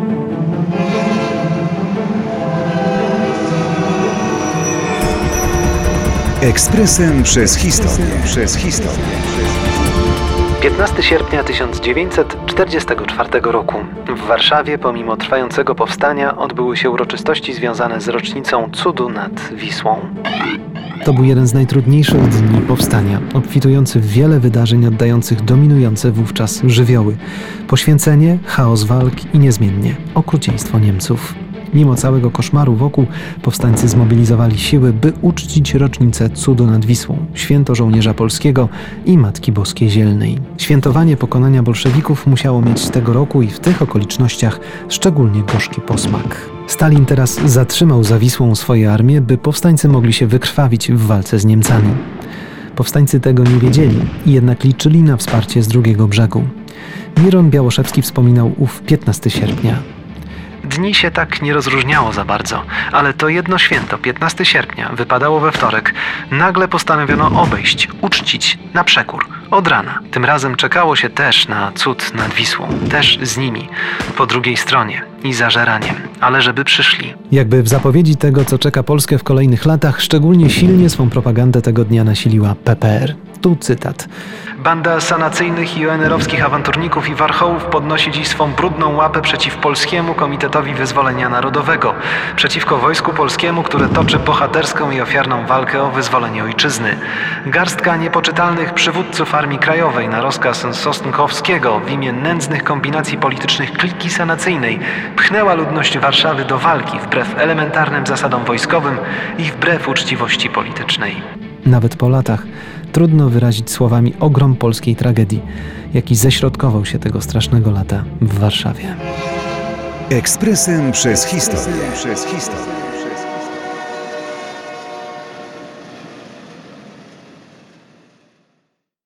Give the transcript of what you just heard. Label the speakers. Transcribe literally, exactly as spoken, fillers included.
Speaker 1: Ekspresem przez historię. Przez historię.
Speaker 2: piętnastego sierpnia tysiąc dziewięćset czterdziestego czwartego roku w Warszawie, pomimo trwającego powstania, odbyły się uroczystości związane z rocznicą cudu nad Wisłą. To był jeden z najtrudniejszych dni powstania, obfitujący w wiele wydarzeń oddających dominujące wówczas żywioły. Poświęcenie, chaos walk i niezmiennie okrucieństwo Niemców. Mimo całego koszmaru wokół, powstańcy zmobilizowali siły, by uczcić rocznicę cudu nad Wisłą, święto żołnierza polskiego i Matki Boskiej Zielnej. Świętowanie pokonania bolszewików musiało mieć tego roku i w tych okolicznościach szczególnie gorzki posmak. Stalin teraz zatrzymał za Wisłą swoje armie, by powstańcy mogli się wykrwawić w walce z Niemcami. Powstańcy tego nie wiedzieli i jednak liczyli na wsparcie z drugiego brzegu. Miron Białoszewski wspominał ów piętnastego sierpnia. Dni się tak nie rozróżniało za bardzo, ale to jedno święto, piętnastego sierpnia, wypadało we wtorek. Nagle postanowiono obejść, uczcić na przekór, od rana. Tym razem czekało się też na cud nad Wisłą, też z nimi, po drugiej stronie i za żeraniem, ale żeby przyszli. Jakby w zapowiedzi tego, co czeka Polskę w kolejnych latach, szczególnie silnie swą propagandę tego dnia nasiliła P P R. Tu cytat. Banda sanacyjnych i O N R-owskich awanturników i warchołów podnosi dziś swą brudną łapę przeciw Polskiemu Komitetowi Wyzwolenia Narodowego, przeciwko Wojsku Polskiemu, które toczy bohaterską i ofiarną walkę o wyzwolenie ojczyzny. Garstka niepoczytalnych przywódców Armii Krajowej na rozkaz Sosnkowskiego w imię nędznych kombinacji politycznych kliki sanacyjnej pchnęła ludność Warszawy do walki wbrew elementarnym zasadom wojskowym i wbrew uczciwości politycznej. Nawet po latach trudno wyrazić słowami ogrom polskiej tragedii, jaki ześrodkował się tego strasznego lata w Warszawie.
Speaker 1: Ekspresem przez historię. Przez historię.